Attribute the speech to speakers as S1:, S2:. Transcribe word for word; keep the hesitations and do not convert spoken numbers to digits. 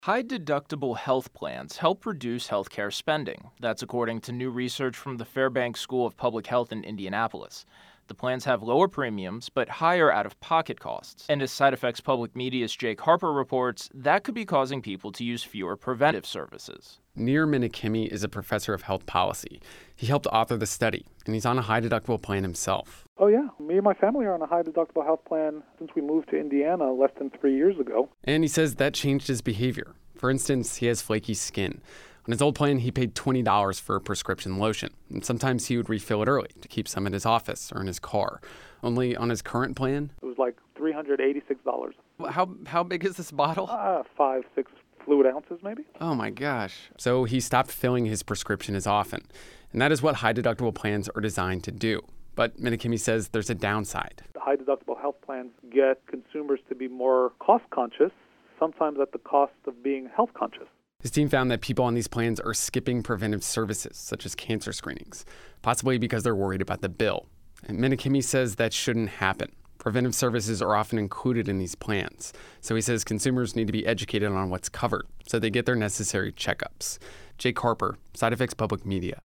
S1: High deductible health plans help reduce healthcare spending. That's according to new research from the Fairbanks School of Public Health in Indianapolis. The plans have lower premiums, but higher out of pocket costs. And as Side Effects Public Media's Jake Harper reports, that could be causing people to use fewer preventive services.
S2: Nir Menachemi is a professor of health policy. He helped author the study, and he's on a high deductible plan himself.
S3: Oh, yeah. Me and my family are on a high deductible health plan since we moved to Indiana less than three years ago.
S2: And he says that changed his behavior. For instance, he has flaky skin. On his old plan, he paid twenty dollars for a prescription lotion, and sometimes he would refill it early to keep some in his office or in his car. Only on his current plan,
S3: It was like three hundred eighty-six dollars.
S2: how how big is this bottle?
S3: Uh, five, six fluid ounces, maybe.
S2: Oh my gosh. So he stopped filling his prescription as often. And that is what high deductible plans are designed to do. But Menachemi says there's a downside.
S3: The high deductible health plans get consumers to be more cost conscious, sometimes at the cost of being health conscious.
S2: His team found that people on these plans are skipping preventive services, such as cancer screenings, possibly because they're worried about the bill. And Menachemi says that shouldn't happen. Preventive services are often included in these plans. So he says consumers need to be educated on what's covered so they get their necessary checkups. Jake Harper, Side Effects Public Media.